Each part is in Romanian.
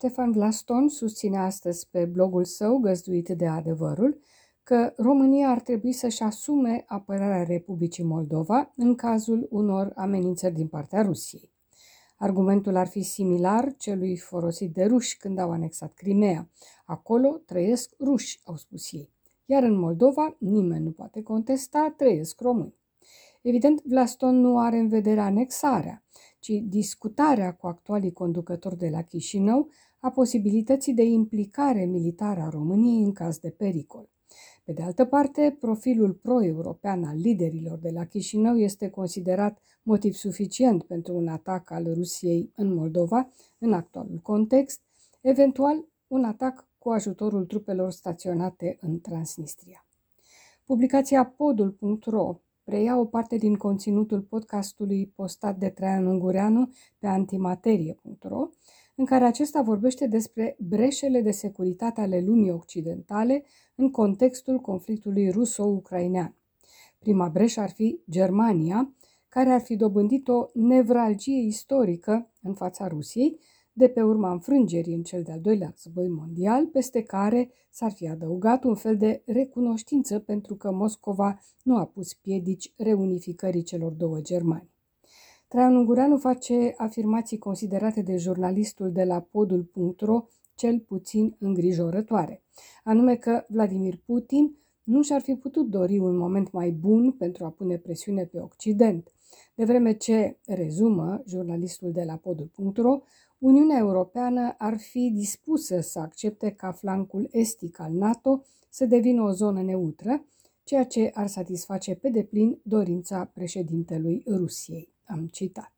Ștefan Vlaston susține astăzi pe blogul său, găzduit de Adevărul, că România ar trebui să-și asume apărarea Republicii Moldova în cazul unor amenințări din partea Rusiei. Argumentul ar fi similar celui folosit de ruși când au anexat Crimea. Acolo trăiesc ruși, au spus ei. Iar în Moldova nimeni nu poate contesta, trăiesc români. Evident, Vlaston nu are în vedere anexarea, ci discutarea cu actualii conducători de la Chișinău a posibilității de implicare militară a României în caz de pericol. Pe de altă parte, profilul pro-european al liderilor de la Chișinău este considerat motiv suficient pentru un atac al Rusiei în Moldova, în actualul context, eventual un atac cu ajutorul trupelor staționate în Transnistria. Publicația podul.ro preia o parte din conținutul podcastului postat de Traian Ungureanu pe antimaterie.ro, în care acesta vorbește despre breșele de securitate ale lumii occidentale în contextul conflictului ruso-ucrainean. Prima breșă ar fi Germania, care ar fi dobândit o nevralgie istorică în fața Rusiei, de pe urma înfrângerii în cel de-al doilea război mondial, peste care s-ar fi adăugat un fel de recunoștință pentru că Moscova nu a pus piedici reunificării celor două Germanii. Traian Ungureanu face afirmații considerate de jurnalistul de la podul.ro cel puțin îngrijorătoare, anume că Vladimir Putin nu și-ar fi putut dori un moment mai bun pentru a pune presiune pe Occident, de vreme ce, rezumă jurnalistul de la podul.ro, Uniunea Europeană ar fi dispusă să accepte ca flancul estic al NATO să devină o zonă neutră, ceea ce ar satisface pe deplin dorința președintelui Rusiei. Am citat.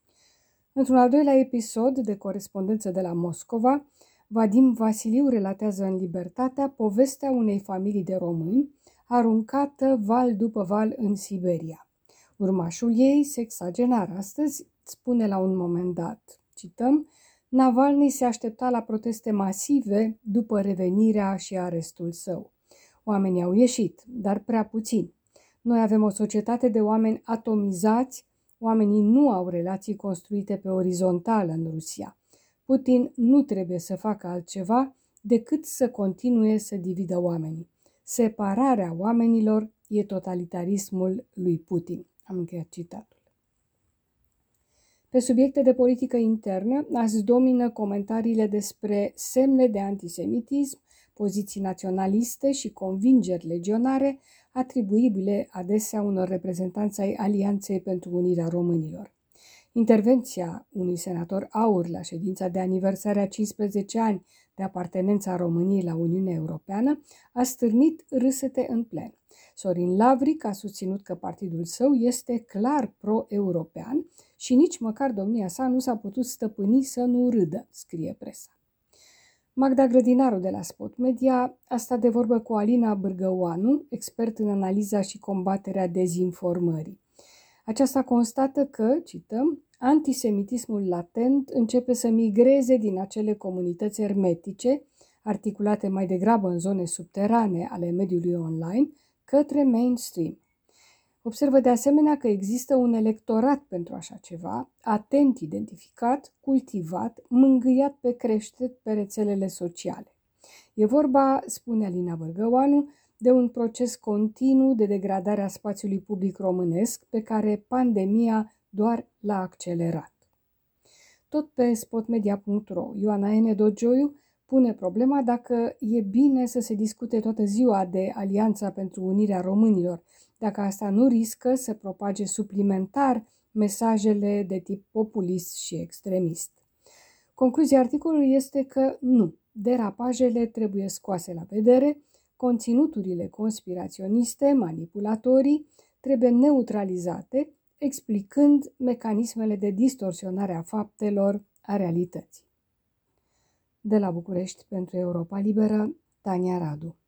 Într-un al doilea episod de corespondență de la Moscova, Vadim Vasiliu relatează în Libertatea povestea unei familii de români aruncată val după val în Siberia. Urmașul ei, sexagenar astăzi, spune la un moment dat, cităm, Navalny se aștepta la proteste masive după revenirea și arestul său. Oamenii au ieșit, dar prea puțini. Noi avem o societate de oameni atomizați, oamenii nu au relații construite pe orizontală în Rusia. Putin nu trebuie să facă altceva decât să continue să dividă oamenii. Separarea oamenilor e totalitarismul lui Putin. Am încheiat citatul. Pe subiecte de politică internă, azi domină comentariile despre semne de antisemitism, poziții naționaliste și convingeri legionare, atribuibile adesea unor reprezentanți ai Alianței pentru Unirea Românilor. Intervenția unui senator aur la ședința de aniversare a 15 ani de apartenența României la Uniunea Europeană a stârnit râsete în plen. Sorin Lavric a susținut că partidul său este clar pro-european și nici măcar domnia sa nu s-a putut stăpâni să nu râdă, scrie presa. Magda Grădinaru de la Spot Media a stat de vorbă cu Alina Bârgăoanu, expert în analiza și combaterea dezinformării. Aceasta constată că, cităm, antisemitismul latent începe să migreze din acele comunități ermetice, articulate mai degrabă în zone subterane ale mediului online, către mainstream. Observă de asemenea că există un electorat pentru așa ceva, atent identificat, cultivat, mângâiat pe creștet pe rețelele sociale. E vorba, spune Alina Bârgăoanu, de un proces continuu de degradare a spațiului public românesc pe care pandemia doar l-a accelerat. Tot pe spotmedia.ro, Ioana N. Dogioiu pune problema dacă e bine să se discute toată ziua de Alianța pentru Unirea Românilor, dacă asta nu riscă să propage suplimentar mesajele de tip populist și extremist. Concluzia articolului este că nu, derapajele trebuie scoase la vedere, conținuturile conspiraționiste, manipulatorii, trebuie neutralizate, explicând mecanismele de distorsionare a faptelor, a realității. De la București pentru Europa Liberă, Tania Radu.